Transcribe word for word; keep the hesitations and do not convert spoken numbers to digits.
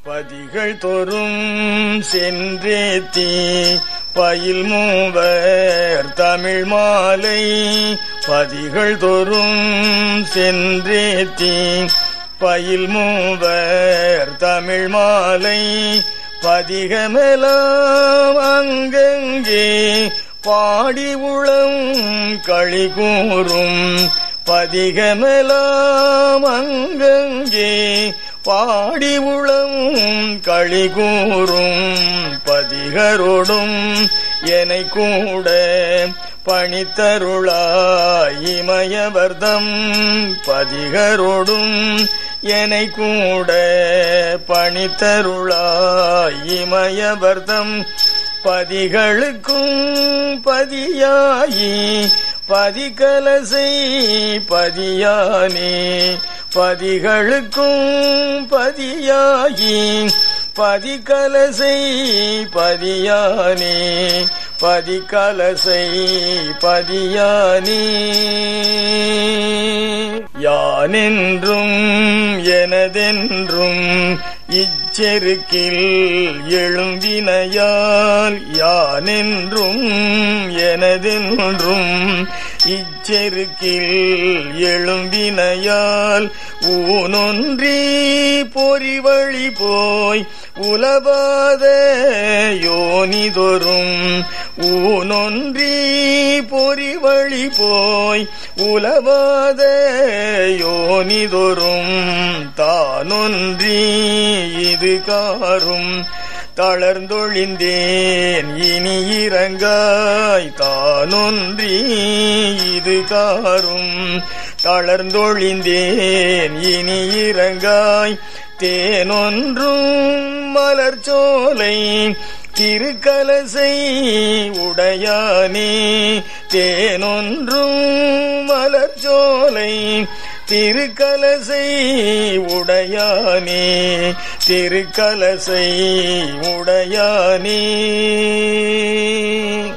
பதிகள் தோறும் சென்றேத்தி பயில் மூவர் தமிழ் மாலை பதிகள் தோறும் சென்றேத்தி பயில் மூவர் தமிழ் மாலை பதிகமெல்லாம் அங்கங்கே பாடி உளம் களி கூறும் பதிகமெல்லாம் அங்கங்கே பாடி உளம் களி கூறும் பதிகரோடும் எனை கூட பணித்தருளாய் இமயவர்தம் பதிகரோடும் எனை கூட பணித்தருளாய் இமயவர்தம் பதிகளுக்கும் பதியாயி பதிகலசை பதியானே பதிகளுக்கும் பதியாயி பதிகலசை பதியானே பதிகலசை பதியானே யானென்றும் எனதென்றும் இச்செருக்கில் எழும்பினையால் யானென்றும் எனதென்றும் இச்செருக்கில் எழும்பினையால் ஊனொன்றி பொறிவழி போய் உலவாத யோனிதொரும் ஊனொன்றி பொறிவழி போய் உலவாத யோனிதொரும் தானொன்றி இது காரும் தளர்ந்தொழிந்தேன் இனி இறங்காய் தானொன்றி இது காரும் தளர்ந்தொழிந்தேன் இனி இறங்காய் தேனொன்றும் மலர்ச்சோலை திருக்கலசை உடையானே தேனொன்றும் மலர்ச்சோலை திருக்கலசை உடையானே திருக்கலசை உடையானே.